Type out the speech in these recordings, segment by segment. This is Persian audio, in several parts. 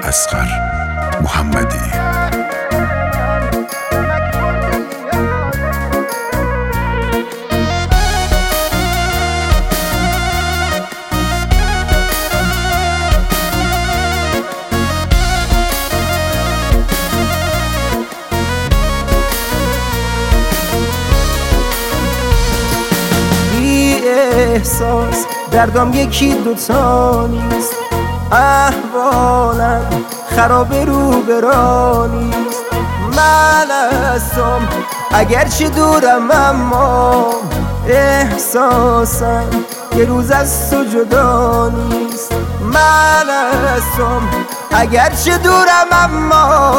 اصغر محمدی. احساس دردم یکی دوتا نیست، احوالم خراب رو برا نیست. من هستم اگرچه دورم اما احساسم یه روز از تو جدا نیست. من هستم اگرچه دورم اما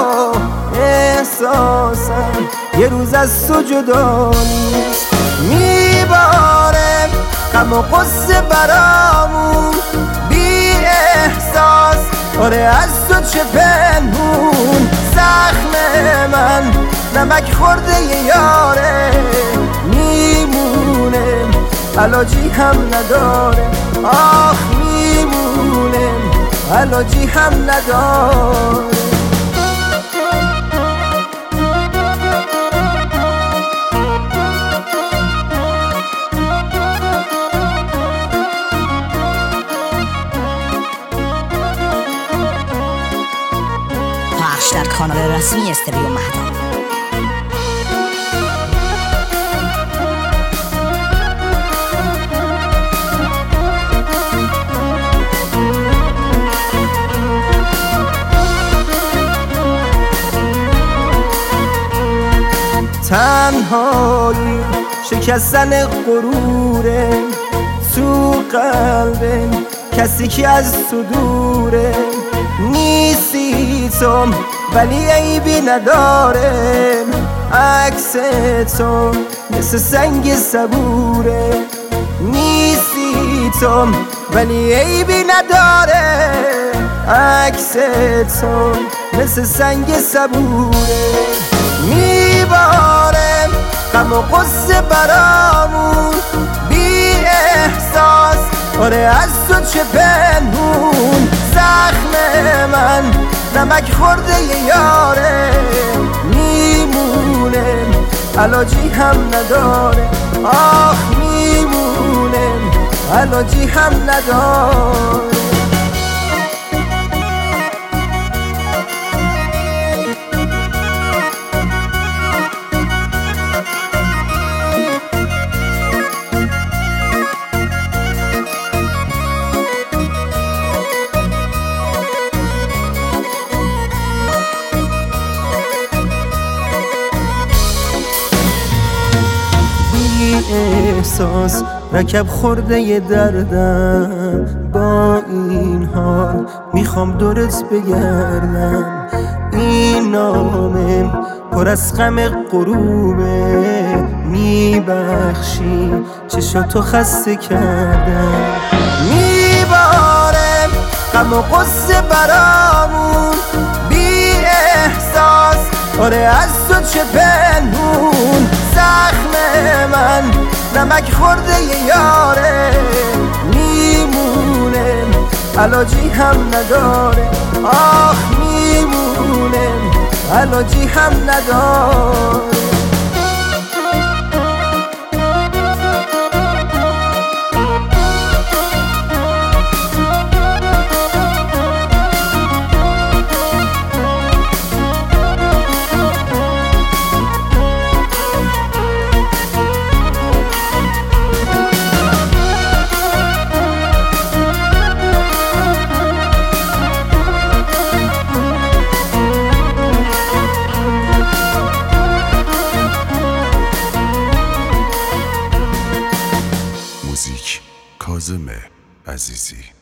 احساسم یه روز از تو جدا نیست. میباره غم و غصه برامون بی احساس، آره از تو چه پنهون. زخم من نمک خورده یاره میمونه، علاجی هم نداره. آخ میمونه، علاجی هم نداره. در کانال رسمی استودیو مهتاب. تنهایی شکستن غروره تو قلب کسی که از تو دوره. نیستی تو ولی عیبی نداره، عکس تو مثل سنگ صبوره. نیستی تو ولی عیبی نداره، عکس تو مثل سنگ صبوره. میباره غم و غصه برامون بی احساس، آره از تو چه پنهون. زخم من نمک خورده یاره میمونه، علاجی هم نداره. آخ میمونه، علاجی هم نداره. احساس رکب خورده ی دردم، با این حال میخوام دورت بگردم. این نامه پر از غم غروبه، میبخشی چشاتو خسته کردم. میباره غم و غصه برامون بی احساس، آره از تو چه پنهون. زخم من نمک خورده یاره میمونه، علاجی هم نداره. آخ میمونه، علاجی هم نداره. موزیک کاظم عزیزی.